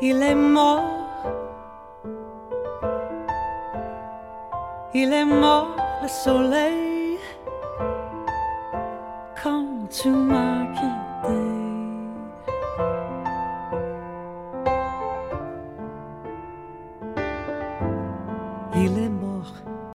Il est mort, il est mort le soleil quand tu m'as quitté.